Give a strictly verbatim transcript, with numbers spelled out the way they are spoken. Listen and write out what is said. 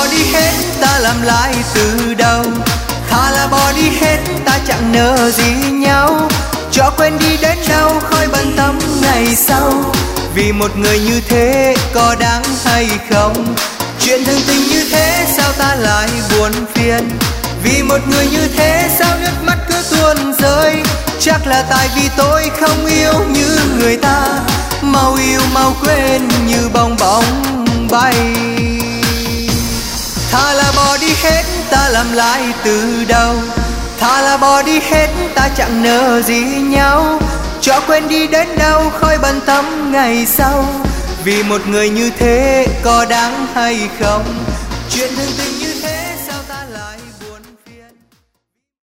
bỏ đi hết, ta làm lại từ đầu. Thà là bỏ đi hết, ta chẳng nợ gì nhau. Cho quên đi đến đâu, khỏi bận tâm ngày sau. Vì một người như thế có đáng hay không? Chuyện thường tình như thế sao ta lại buồn phiền? Vì một người như thế sao nước mắt cứ tuôn rơi? Chắc là tại vì tôi không yêu như người ta. Mau yêu mau quên như bong bóng bay. Thà là bỏ đi hết, ta làm lại từ đầu. Thà là bỏ đi hết, ta chẳng nợ gì nhau. Cho quên đi đến đâu, khỏi bận tâm ngày sau. Vì một người như thế có đáng hay không? Chuyện thương tình